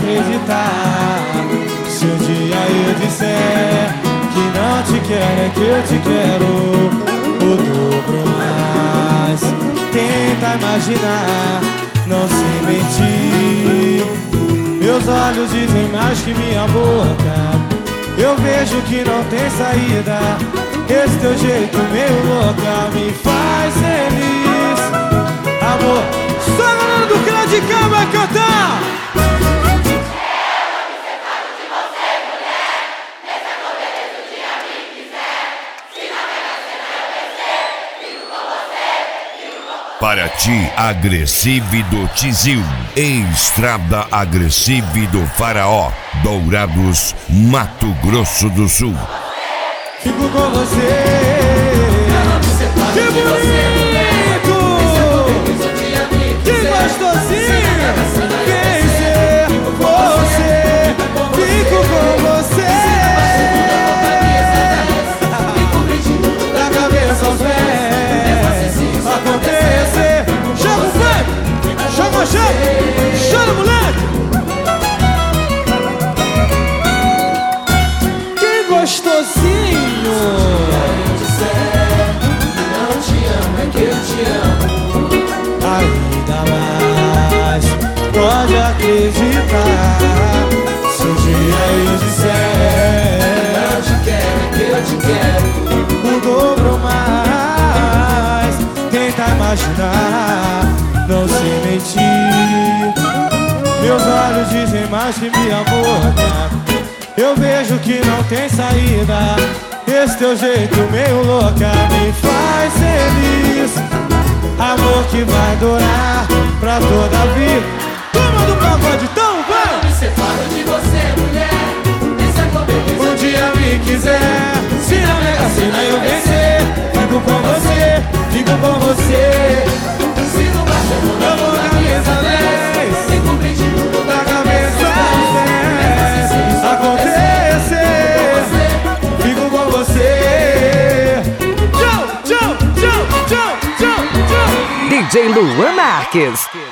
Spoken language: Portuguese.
acreditar. Se um dia eu disser que não te quero, é que eu te quero o dobro mais. Tenta imaginar, não se mentir. Meus olhos dizem mais que minha boca. Eu vejo que não tem saída. Esse teu jeito meio louca me faz feliz. Amor, só a galera do Clã de Cá vai cantar. Paraty Agressive do Tizil, em Estrada Agressive do Faraó, Dourados, Mato Grosso do Sul. Fico com você. Que bonito! Que gostosinho! Vem ser você. Fico com você. Da cabeça aos pés. Acontecer. Chama o Fred! Chama, chama, moleque! Que gostosinho! Não te amo, é que eu te amo. Ainda mais, pode acreditar. Se um dia eu disser Não te quero, é que eu te quero o dobro mais. Tenta imaginar, não se mentir. Meus olhos dizem mais que minha boca. Eu vejo que não tem saída. Esse teu jeito meio louca me faz feliz. Amor que vai durar pra toda a vida. Toma do pagode, então vai! Não me separo de você, mulher. Esse é tua beleza. Um dia me quiser, se na Mega Sena eu vencer, fico com você, fico com você. Se no Barcelona Eu vou na mesa 10, fico pedindo da cabeça aos pés. Acontecer, fico com você. Tchau, tchau, tchau, tchau, tchau, tchau. DJ Luan Marques.